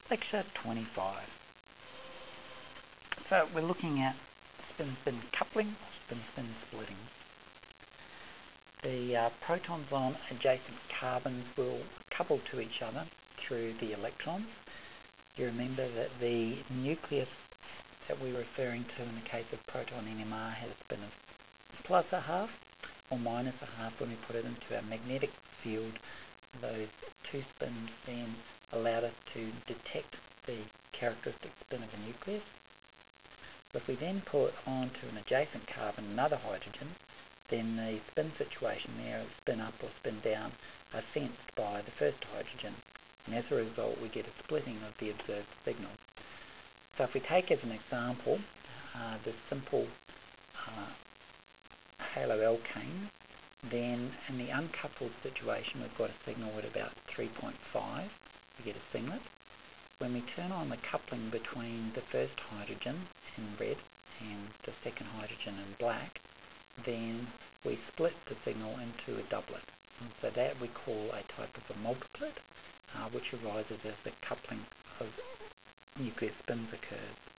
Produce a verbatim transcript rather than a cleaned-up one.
Lecture twenty-five. So we're looking at spin-spin coupling, spin-spin splitting. The uh, protons on adjacent carbons will couple to each other through the electrons. You remember that the nucleus that we're referring to in the case of proton N M R has a spin of plus a half or minus a half. When we put it into a magnetic field, those two spins then allowed us to detect the characteristic spin of a nucleus. If we then put onto an adjacent carbon another hydrogen, then the spin situation there, spin up or spin down, are sensed by the first hydrogen, and as a result we get a splitting of the observed signal. So if we take as an example uh, the simple uh, haloalkane, then in the uncoupled situation we've got a signal at about three point five, we get a singlet. When we turn on the coupling between the first hydrogen in red and the second hydrogen in black, then we split the signal into a doublet. And so that we call a type of a multiplet, uh, which arises as the coupling of nuclear spins occurs.